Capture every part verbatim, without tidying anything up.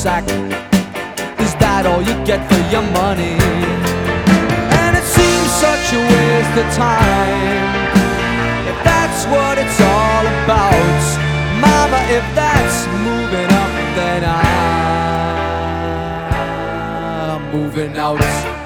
sack. Is that all you get for your money? And it seems such a waste of time, if that's what it's all about. Mama, if that's moving up, then I'm moving out.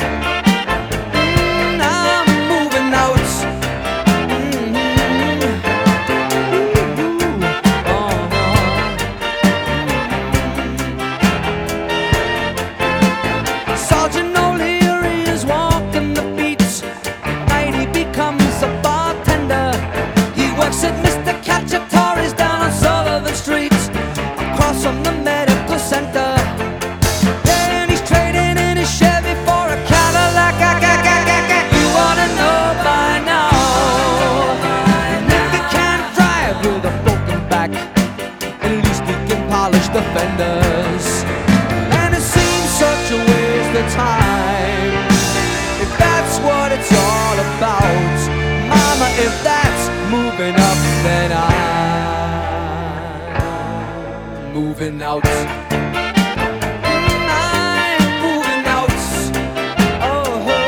Said Mister Cacciatore's down on Sullivan Street, across from the medical center. Yeah, and he's trading in his Chevy for a Cadillac. You ought to know by now. If he can't drive with a broken back, at least he can polish the fenders. And it seems such a waste of time, if that's what it's all about. Mama, if that's moving up, then I'm moving out. I'm moving out. Oh, oh,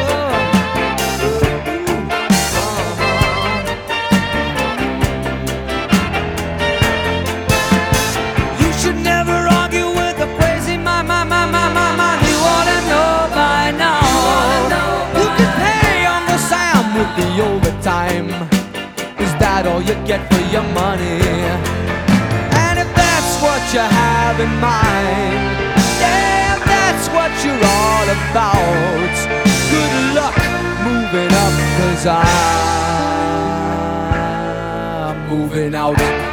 oh. You should never argue with a crazy man, man, man, man, man, man. You ought to know by now. You can pay Uncle Sam with the overtime. Is that all you get for your money? And if that's what you have in mind, yeah, if that's what you're all about, good luck moving up, 'cause I'm moving out.